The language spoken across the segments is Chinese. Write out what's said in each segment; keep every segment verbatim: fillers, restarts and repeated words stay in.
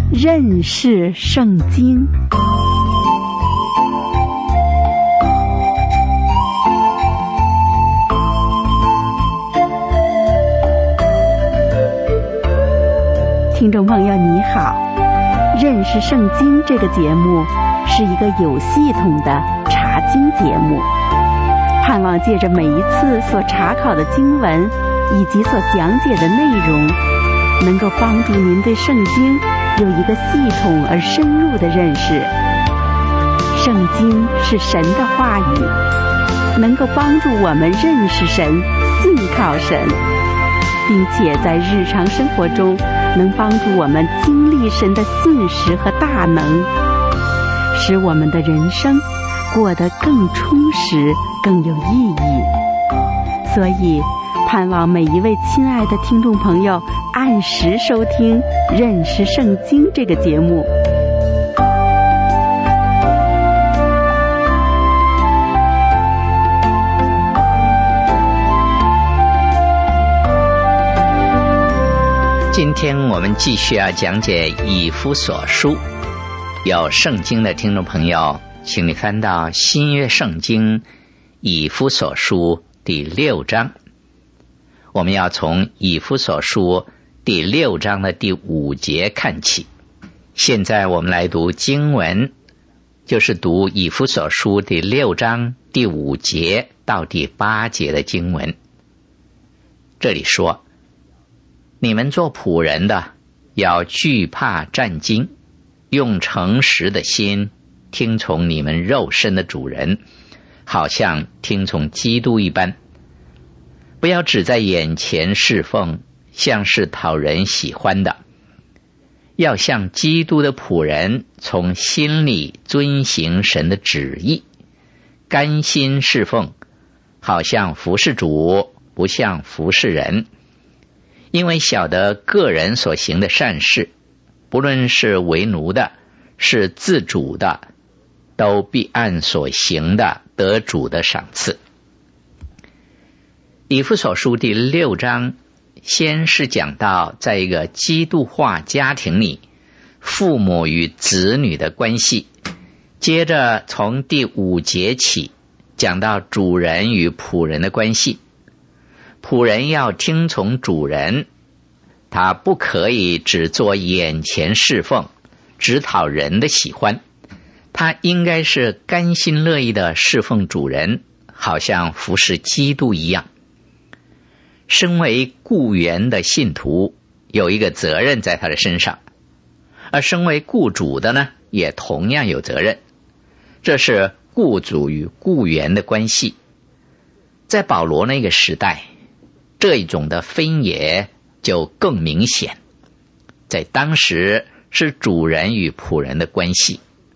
认识圣经。听众朋友你好，认识圣经这个节目是一个有系统的查经节目，盼望借着每一次所查考的经文以及所讲解的内容，能够帮助您对圣经有一个系统而深入的认识。圣经是神的话语，能够帮助我们认识神、信靠神，并且在日常生活中能帮助我们经历神的信实和大能，使我们的人生过得更充实、更有意义。所以盼望每一位亲爱的听众朋友按时收听《认识圣经》这个节目。 今天我们继续要讲解以弗所书，有圣经的听众朋友，请你翻到新约圣经以弗所书第六章。我们要从以弗所书第六章的第五节看起。现在我们来读经文，就是读以弗所书第六章第五节到第八节的经文。这里说，你们做仆人的要惧怕战兢，用诚实的心听从你们肉身的主人，好像听从基督一般。不要只在眼前侍奉，像是讨人喜欢的，要像基督的仆人，从心里遵行神的旨意，甘心侍奉，好像服侍主，不像服侍人。因为晓得个人所行的善事，不论是为奴的，是自主的，都必按所行的得主的赏赐。以弗所书第六章先是讲到在一个基督化家庭里父母与子女的关系，接着从第五节起讲到主人与仆人的关系。仆人要听从主人，他不可以只做眼前侍奉，只讨人的喜欢，他应该是甘心乐意的侍奉主人，好像服侍基督一样。身为雇员的信徒有一个责任在他的身上，而身为雇主的呢，也同样有责任。这是雇主与雇员的关系。在保罗那个时代，这一种的分野就更明显。在当时是主人与仆人的关系。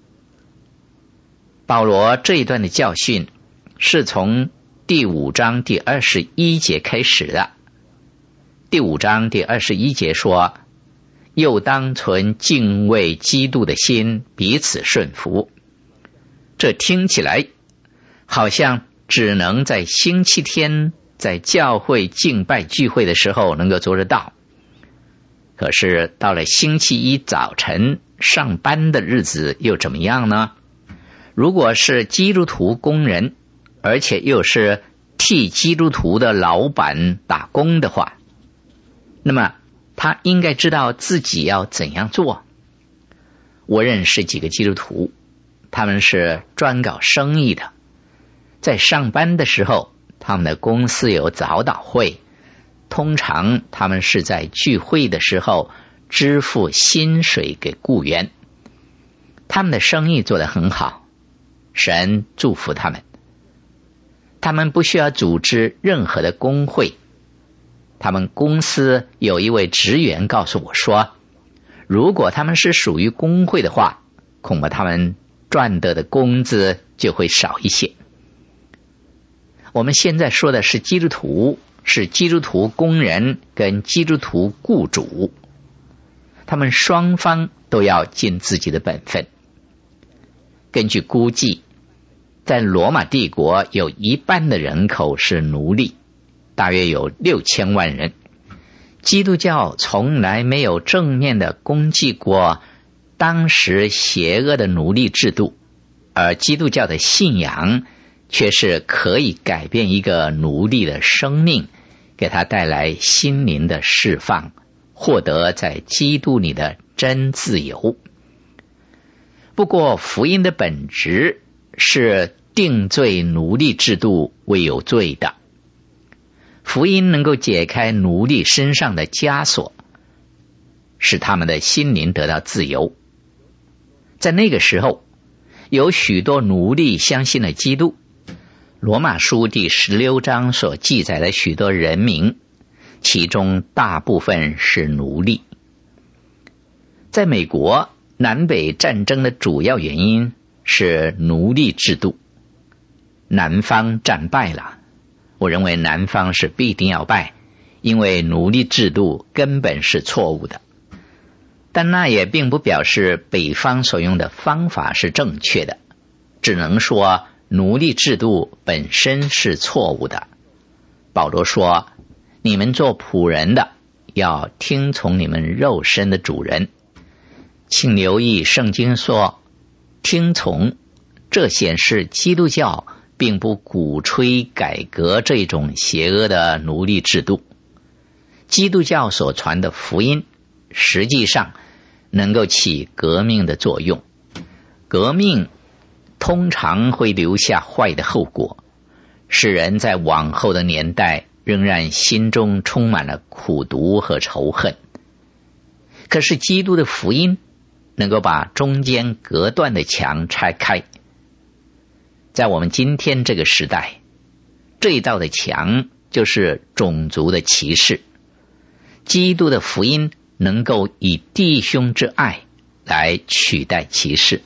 保罗这一段的教训是从第五章第二十一节开始的。第五章第二十一节说，又当存敬畏基督的心，彼此顺服。这听起来好像只能在星期天在教会敬拜聚会的时候能够做得到，可是到了星期一早晨上班的日子又怎么样呢？如果是基督徒工人，而且又是替基督徒的老板打工的话，那么他应该知道自己要怎样做。我认识几个基督徒，他们是专搞生意的，在上班的时候，他们的公司有早祷会，通常他们是在聚会的时候支付薪水给雇员。他们的生意做得很好，神祝福他们。他们不需要组织任何的工会。他们公司有一位职员告诉我说，如果他们是属于工会的话，恐怕他们赚得的工资就会少一些。我们现在说的是基督徒，是基督徒工人跟基督徒雇主，他们双方都要尽自己的本分。根据估计，在罗马帝国有一半的人口是奴隶，大约有六千万人。基督教从来没有正面的攻击过当时邪恶的奴隶制度，而基督教的信仰却是可以改变一个奴隶的生命，给他带来心灵的释放，获得在基督里的真自由。不过福音的本质是定罪奴隶制度为有罪的，福音能够解开奴隶身上的枷锁，使他们的心灵得到自由。在那个时候，有许多奴隶相信了基督。罗马书第十六章所记载的许多人名，其中大部分是奴隶。在美国，南北战争的主要原因是奴隶制度。南方战败了，我认为南方是必定要败，因为奴隶制度根本是错误的。但那也并不表示北方所用的方法是正确的，只能说奴隶制度本身是错误的。保罗说，你们做仆人的要听从你们肉身的主人。请留意圣经说听从，这显示基督教并不鼓吹改革这种邪恶的奴隶制度。基督教所传的福音实际上能够起革命的作用，革命通常会留下坏的后果，使人在往后的年代仍然心中充满了苦毒和仇恨。可是基督的福音能够把中间隔断的墙拆开。在我们今天这个时代，这一道的墙就是种族的歧视。基督的福音能够以弟兄之爱来取代歧视。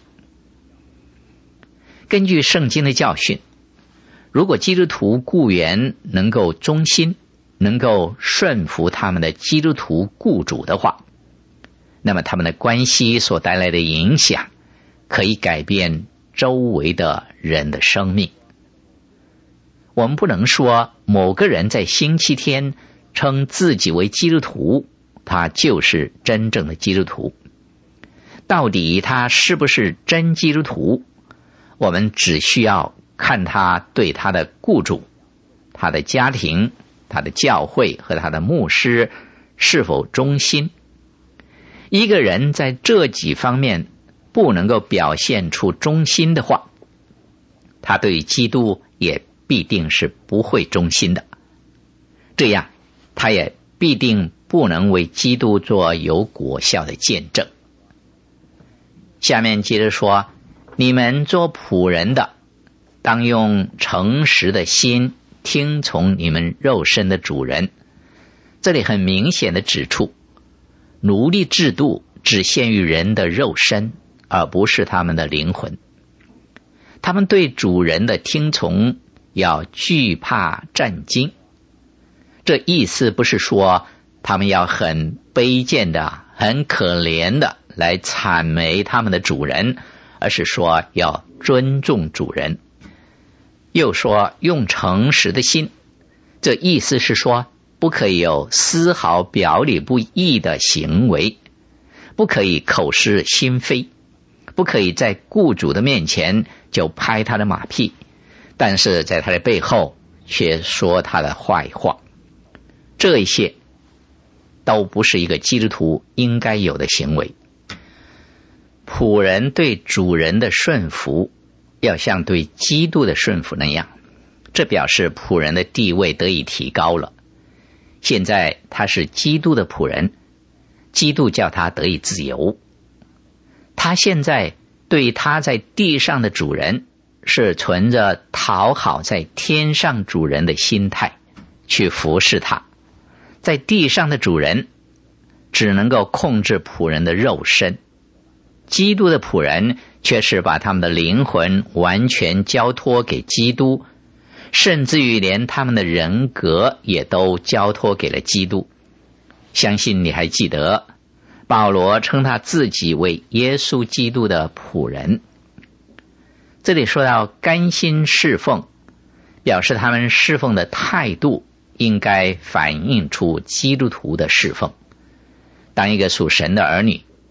根据圣经的教训，如果基督徒雇员能够忠心，能够顺服他们的基督徒雇主的话，那么他们的关系所带来的影响可以改变周围的人的生命。我们不能说某个人在星期天称自己为基督徒，他就是真正的基督徒。到底他是不是真基督徒，我们只需要看他对他的雇主、他的家庭、他的教会和他的牧师是否忠心。一个人在这几方面不能够表现出忠心的话，他对基督也必定是不会忠心的。这样他也必定不能为基督做有果效的见证。下面接着说，你们做仆人的当用诚实的心听从你们肉身的主人。这里很明显的指出，奴隶制度只限于人的肉身，而不是他们的灵魂。他们对主人的听从要惧怕战兢。这意思不是说他们要很卑贱的、很可怜的来谄媚他们的主人，而是说要尊重主人。又说用诚实的心，这意思是说不可以有丝毫表里不一的行为，不可以口是心非，不可以在雇主的面前就拍他的马屁，但是在他的背后却说他的坏话。这一些都不是一个基督徒应该有的行为。仆人对主人的顺服要像对基督的顺服那样，这表示仆人的地位得以提高了。现在他是基督的仆人，基督叫他得以自由。他现在对他在地上的主人是存着讨好在天上主人的心态去服侍他。在地上的主人只能够控制仆人的肉身，基督的仆人却是把他们的灵魂完全交托给基督，甚至于连他们的人格也都交托给了基督。相信你还记得保罗称他自己为耶稣基督的仆人。这里说到甘心侍奉，表示他们侍奉的态度应该反映出基督徒的侍奉。当一个属神的儿女，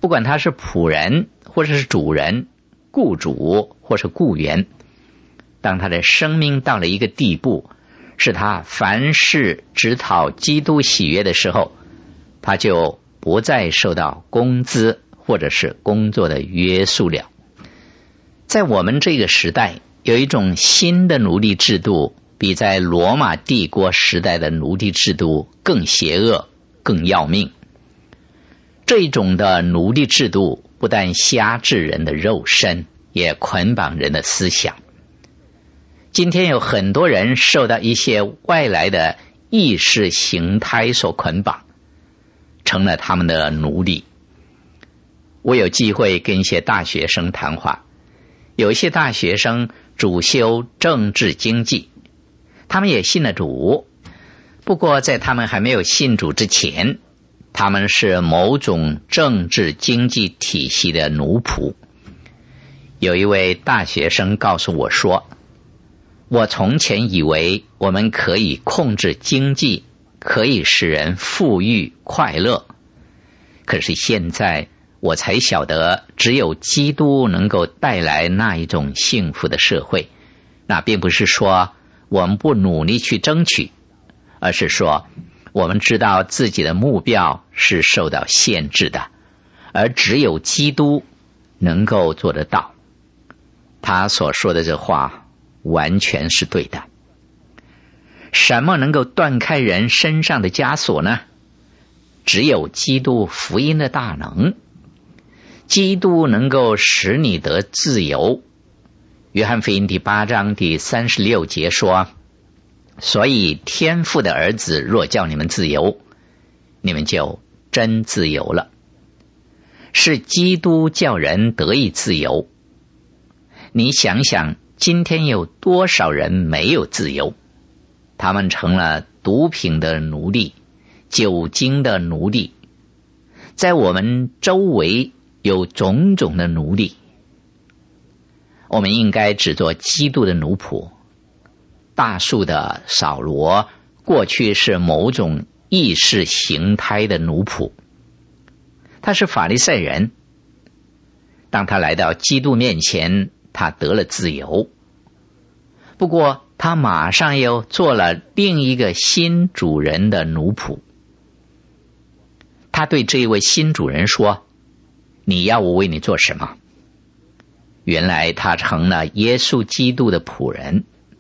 不管他是仆人或者是主人、雇主或是雇员，当他的生命到了一个地步，是他凡事只讨基督喜悦的时候，他就不再受到工资或者是工作的约束了。在我们这个时代，有一种新的奴隶制度，比在罗马帝国时代的奴隶制度更邪恶、更要命。这种的奴隶制度不但辖制人的肉身，也捆绑人的思想。今天有很多人受到一些外来的意识形态所捆绑，成了他们的奴隶。我有机会跟一些大学生谈话，有一些大学生主修政治经济，他们也信了主，不过在他们还没有信主之前，他们是某种政治经济体系的奴仆。有一位大学生告诉我说，我从前以为我们可以控制经济，可以使人富裕快乐，可是现在我才晓得，只有基督能够带来那一种幸福的社会。那并不是说我们不努力去争取，而是说我们知道自己的目标是受到限制的，而只有基督能够做得到。他所说的这话完全是对的。什么能够断开人身上的枷锁呢？只有基督福音的大能。基督能够使你得自由。约翰福音第八章第三十六节说，所以天父的儿子若叫你们自由，你们就真自由了。是基督叫人得以自由。你想想，今天有多少人没有自由？他们成了毒品的奴隶，酒精的奴隶。在我们周围有种种的奴隶。我们应该只做基督的奴仆。大数的扫罗过去是某种意识形态的奴仆，他是法利赛人。当他来到基督面前，他得了自由。不过他马上又做了另一个新主人的奴仆。他对这一位新主人说，你要我为你做什么？原来他成了耶稣基督的仆人。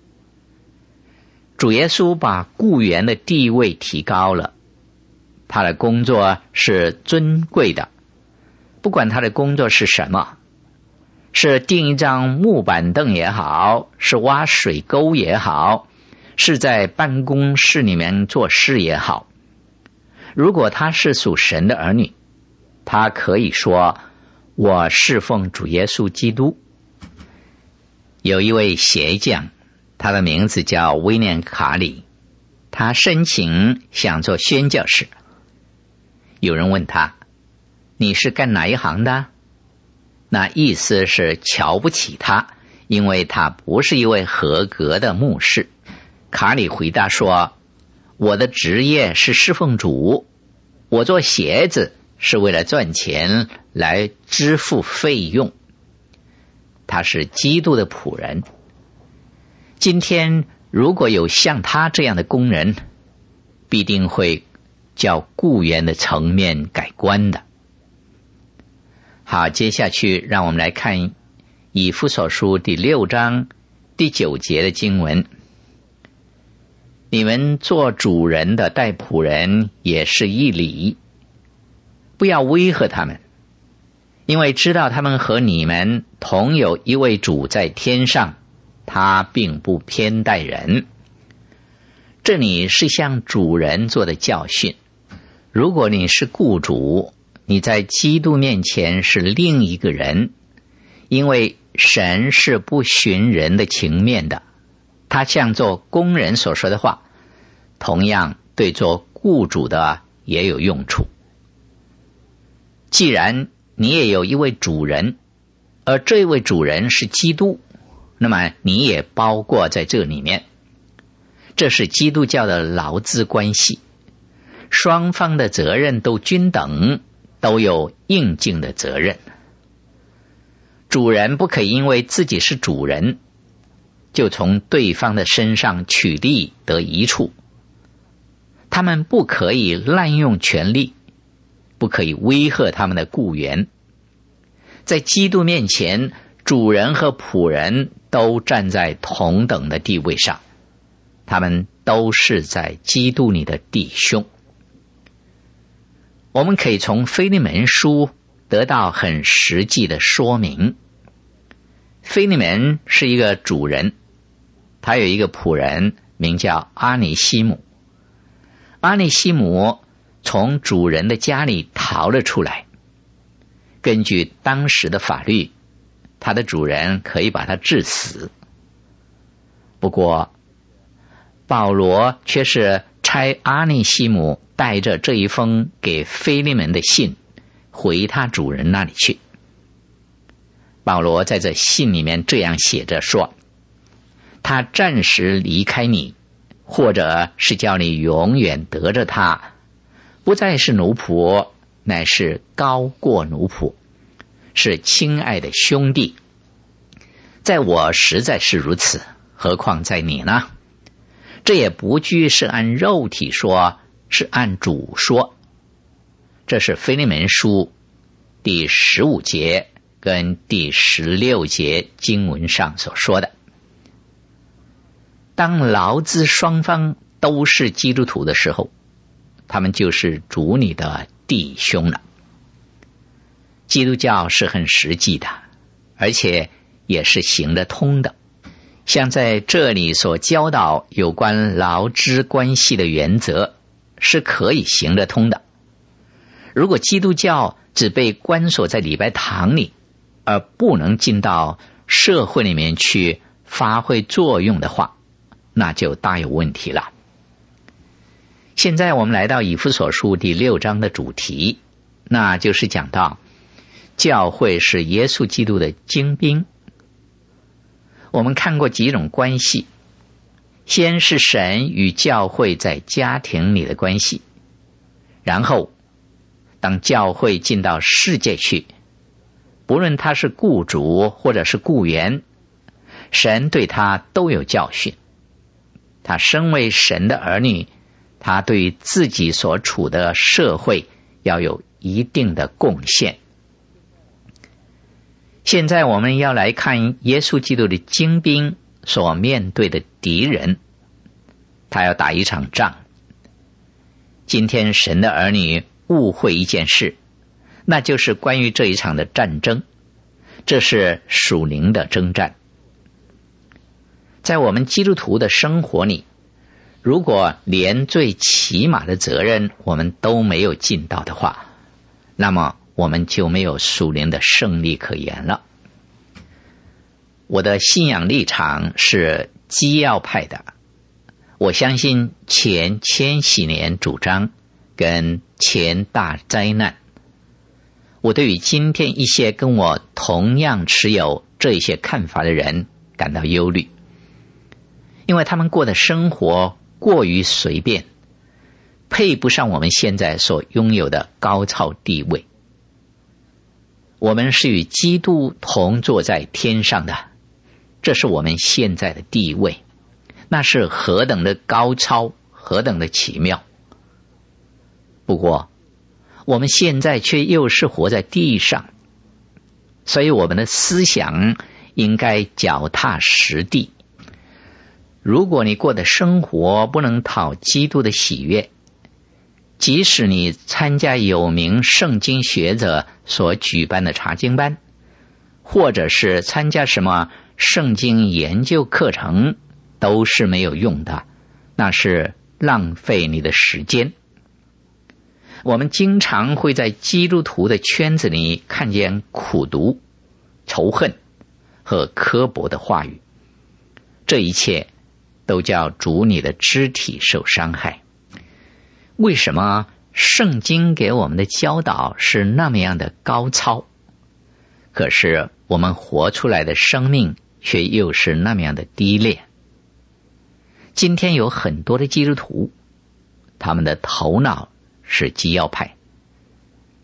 主耶稣把雇员的地位提高了，他的工作是尊贵的。不管他的工作是什么，是钉一张木板凳也好，是挖水沟也好，是在办公室里面做事也好，如果他是属神的儿女，他可以说，我侍奉主耶稣基督。有一位鞋匠，他的名字叫威廉卡里，他申请想做宣教士。有人问他，你是干哪一行的？那意思是瞧不起他，因为他不是一位合格的牧师。卡里回答说，我的职业是侍奉主，我做鞋子是为了赚钱来支付费用。他是基督的仆人。今天如果有像他这样的工人，必定会叫雇员的层面改观的。好，接下去让我们来看以弗所书第六章第九节的经文。你们做主人的待仆人也是一理，不要威吓他们，因为知道他们和你们同有一位主在天上，他并不偏待人。这里是向主人做的教训。如果你是雇主，你在基督面前是另一个人，因为神是不徇人的情面的。他像做工人所说的话，同样对做雇主的也有用处。既然你也有一位主人，而这位主人是基督，那么你也包括在这里面。这是基督教的劳资关系，双方的责任都均等， 都有应尽的责任。主人不可以因为自己是主人，就从对方的身上取利得益处。他们不可以滥用权力，不可以威吓他们的雇员。在基督面前，主人和仆人都站在同等的地位上，他们都是在基督里的弟兄。我们可以从腓利门书得到很实际的说明。腓利门是一个主人，他有一个仆人名叫阿尼西姆。阿尼西姆从主人的家里逃了出来，根据当时的法律，他的主人可以把他治死。不过保罗却是差阿尼西姆带着这一封给腓利门的信回他主人那里去。保罗在这信里面这样写着说，他暂时离开你，或者是叫你永远得着他，不再是奴仆，乃是高过奴仆，是亲爱的兄弟。在我实在是如此，何况在你呢？这也不拘是按肉体说，是按主说。这是腓利门书第十五节跟第十六节经文上所说的。当劳资双方都是基督徒的时候，他们就是主你的弟兄了。基督教是很实际的，而且也是行得通的。像在这里所教导有关劳资关系的原则，是可以行得通的。如果基督教只被关锁在礼拜堂里，而不能进到社会里面去发挥作用的话，那就大有问题了。现在我们来到以弗所书第六章的主题，那就是讲到教会是耶稣基督的精兵。我们看过几种关系，先是神与教会在家庭里的关系，然后当教会进到世界去，不论他是雇主或者是雇员，神对他都有教训。他身为神的儿女，他对自己所处的社会要有一定的贡献。现在我们要来看耶稣基督的精兵所面对的敌人，他要打一场仗。今天神的儿女误会一件事，那就是关于这一场的战争，这是属灵的征战。在我们基督徒的生活里，如果连最起码的责任我们都没有尽到的话，那么我们就没有属灵的胜利可言了。我的信仰立场是基要派的，我相信前千禧年主张跟前大灾难。我对于今天一些跟我同样持有这一些看法的人感到忧虑，因为他们过的生活过于随便，配不上我们现在所拥有的高超地位。我们是与基督同坐在天上的，这是我们现在的地位，那是何等的高超，何等的奇妙。不过我们现在却又是活在地上，所以我们的思想应该脚踏实地。如果你过的生活不能讨基督的喜悦，即使你参加有名圣经学者所举办的查经班，或者是参加什么圣经研究课程，都是没有用的，那是浪费你的时间。我们经常会在基督徒的圈子里看见苦毒、仇恨和刻薄的话语，这一切都叫主你的肢体受伤害。为什么圣经给我们的教导是那么样的高超，可是我们活出来的生命却又是那么样的低劣？今天有很多的基督徒，他们的头脑是基要派，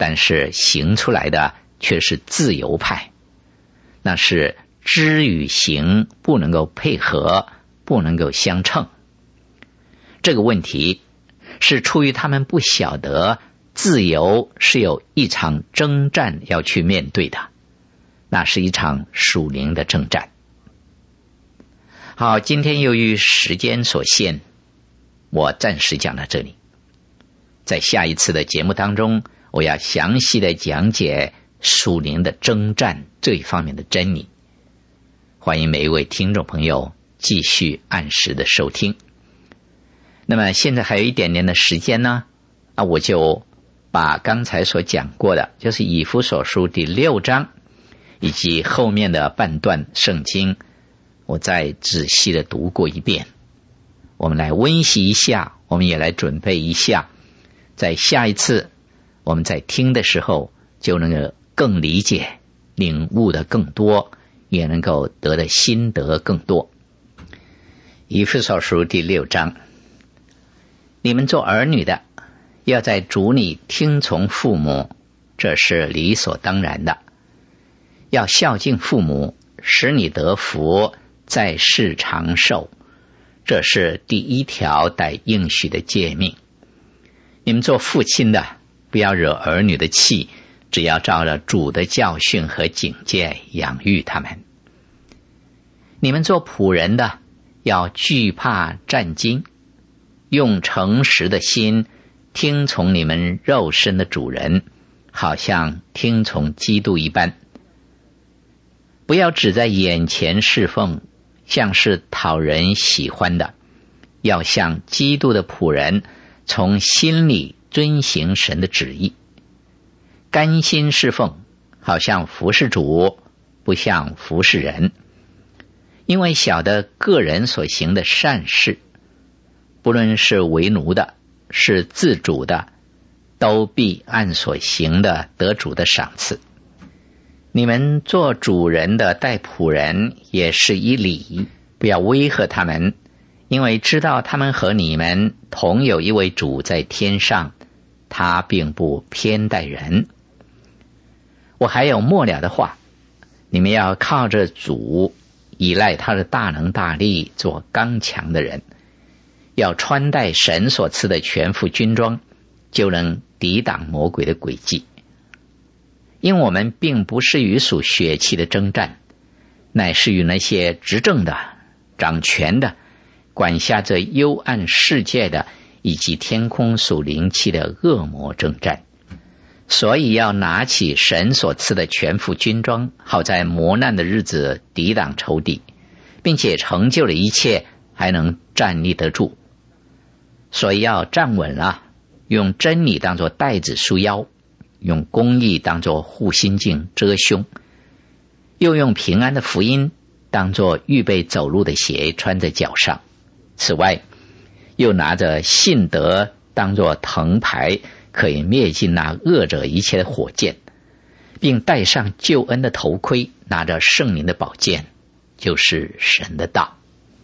但是行出来的却是自由派，那是知与行不能够配合，不能够相称。这个问题是出于他们不晓得自由是有一场征战要去面对的，那是一场属灵的征战。好，今天由于时间所限，我暂时讲到这里。在下一次的节目当中，我要详细的讲解属灵的征战这一方面的真理。欢迎每一位听众朋友继续按时的收听。那么现在还有一点点的时间呢，啊，我就把刚才所讲过的，就是以弗所书第六章以及后面的半段圣经，我再仔细的读过一遍。我们来温习一下，我们也来准备一下，在下一次我们在听的时候就能够更理解，领悟的更多，也能够得的心得更多。以弗所书第六章，你们做儿女的要在主里听从父母，这是理所当然的。要孝敬父母，使你得福，在世长寿，这是第一条带应许的诫命。你们做父亲的不要惹儿女的气，只要照着主的教训和警戒养育他们。你们做仆人的要惧怕战兢，用诚实的心听从你们肉身的主人，好像听从基督一般。不要只在眼前侍奉，像是讨人喜欢的，要像基督的仆人，从心里遵行神的旨意，甘心侍奉，好像服侍主，不像服侍人。因为晓得个人所行的善事，不论是为奴的，是自主的，都必按所行的得主的赏赐。你们做主人的待仆人也是以礼，不要威吓他们，因为知道他们和你们同有一位主在天上，他并不偏待人。我还有末了的话，你们要靠着主，依赖他的大能大力，做刚强的人，要穿戴神所赐的全副军装，就能抵挡魔鬼的诡计。因我们并不是与属血气的征战，乃是与那些执政的、掌权的、管辖着幽暗世界的，以及天空属灵气的恶魔征战。所以要拿起神所赐的全副军装，好在磨难的日子抵挡仇敌，并且成就了一切，还能站立得住。所以要站稳了，用真理当作带子束腰，用公义当作护心镜遮胸，又用平安的福音当作预备走路的鞋穿在脚上。此外，又拿着信德当作藤牌，可以灭尽那恶者一切的火箭，并戴上救恩的头盔，拿着圣灵的宝剑，就是神的道。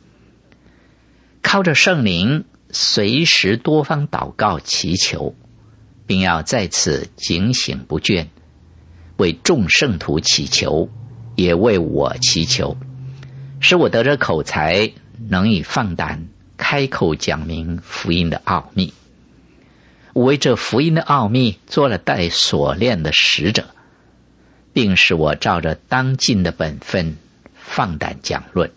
靠着圣灵，随时多方祷告祈求，并要在此警醒不倦，为众圣徒祈求，也为我祈求，使我得着口才，能以放胆开口讲明福音的奥秘。我为这福音的奥秘做了带锁链的使者，并使我照着当尽的本分放胆讲论。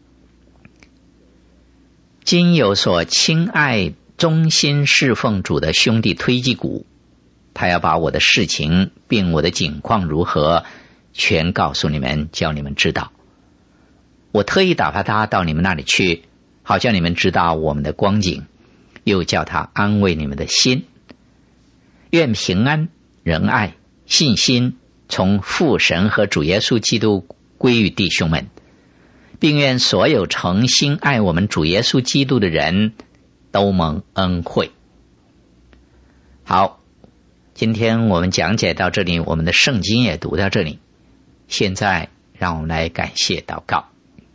今有所亲爱忠心侍奉主的兄弟推基古，他要把我的事情并我的景况如何全告诉你们，叫你们知道。我特意打发他到你们那里去，好叫你们知道我们的光景，又叫他安慰你们的心。愿平安、仁爱、信心从父神和主耶稣基督归于弟兄们，并愿所有诚心爱我们主耶稣基督的人都蒙恩惠。好，今天我们讲解到这里，我们的圣经也读到这里。现在让我们来感谢祷告。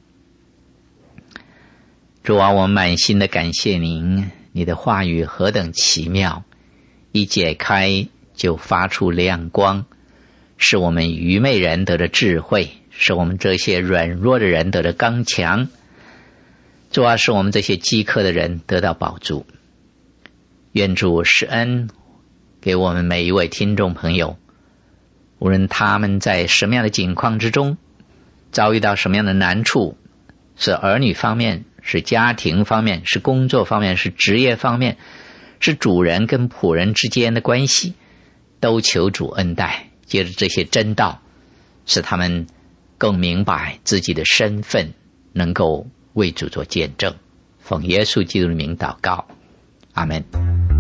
主啊，我们满心的感谢您，你的话语何等奇妙，一解开就发出亮光，使我们愚昧人得了智慧，使我们这些软弱的人得了刚强。主啊，使我们这些饥渴的人得到饱足。愿主施恩给我们每一位听众朋友，无论他们在什么样的境况之中，遭遇到什么样的难处，是儿女方面，是家庭方面，是工作方面，是职业方面，是主人跟仆人之间的关系，都求主恩待，借着这些真道，使他们更明白自己的身份，能够为主做见证。奉耶稣基督的名祷告，阿们。